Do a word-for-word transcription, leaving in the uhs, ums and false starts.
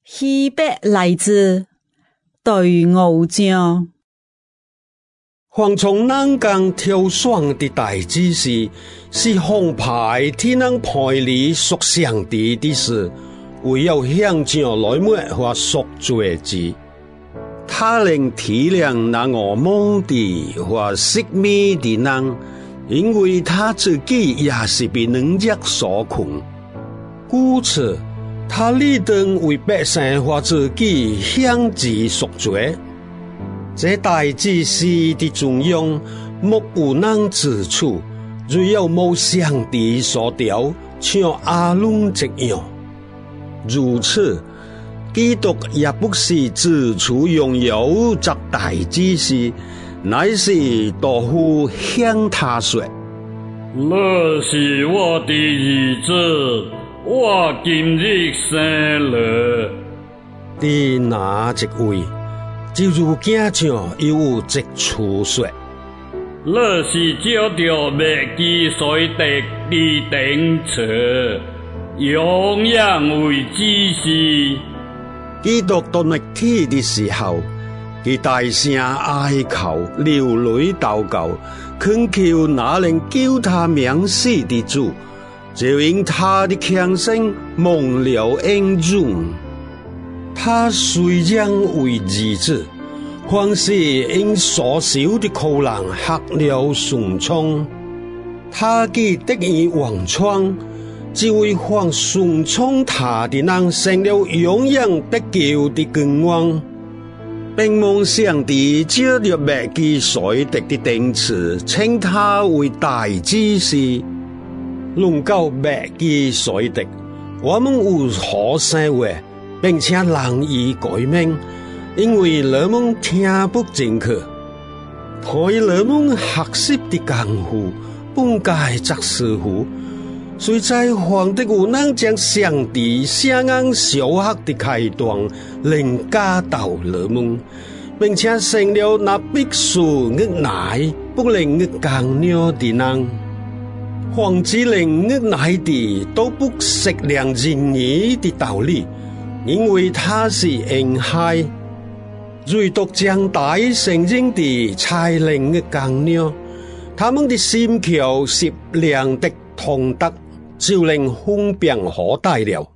西北来自对傲将。 蝗虫人工挑选的代志是，是红牌天能派里属上帝的事，唯有向上来末或赎罪之。他令体谅那我梦的或熄灭的人，因为他自己也是被能力所困。故此，他立定为百姓或自己向之赎罪。这代志是的中央，莫有人之处，唯有无上帝所调，像阿伦一样。如此，基督也不是自处拥有这代志事，乃是多户向他说：“ 你是我的儿子，我今日生了。” 的那一位。就如家长又有一处说：“ 你是照着灭基所得的顶车，永远为之事。” 基督到灭体的时候，佢大聲哀求、流淚禱告，懇求那能救他免死的主，就因他的強盛蒙了恩寵。他雖然為兒子，還是因所受的苦難嚇了順從。他既得以王創，就為還順從他的人成了永遠得救的君王，並蒙上帝照着滅基所得的頂次，稱他為大祭司。論到滅基所得，我們有可生活，並且難以改名，因為人們聽不進去。對人們學習的功夫，本該作師傅，雖在皇帝有能將上帝聲音小學的開端，另加到人們，並且成了那必須日乃不能日更了的人。皇子令日乃的都不識量仁義的道理，因為他是恩害。唯獨將大聖人的才能日更了，他們的心橋是良的同德，就令風變可大了。